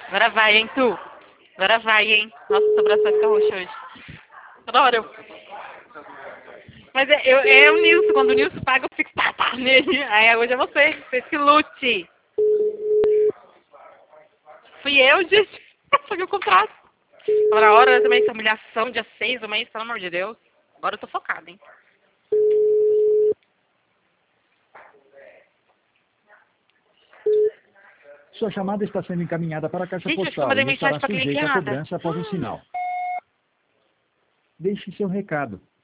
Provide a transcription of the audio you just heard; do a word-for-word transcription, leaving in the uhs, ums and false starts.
Agora vai, hein, tu. Agora vai, hein. Nossa, o braço vai ficar roxo hoje. Toda hora eu... Mas é, eu, é o Nilson. Quando o Nilson paga, eu fico pá, pá, nele. Aí hoje é você. Você se lute. Fui eu, gente. Paguei o contrato. Tava na hora também, essa humilhação, dia seis do mês, pelo amor de Deus. Agora eu tô focada, hein. Sua chamada está sendo encaminhada para a caixa Gente, acho que eu postal mandei e mensagem estará pra aquele que sujeita é a nada. cobrança após o sinal. Deixe seu recado.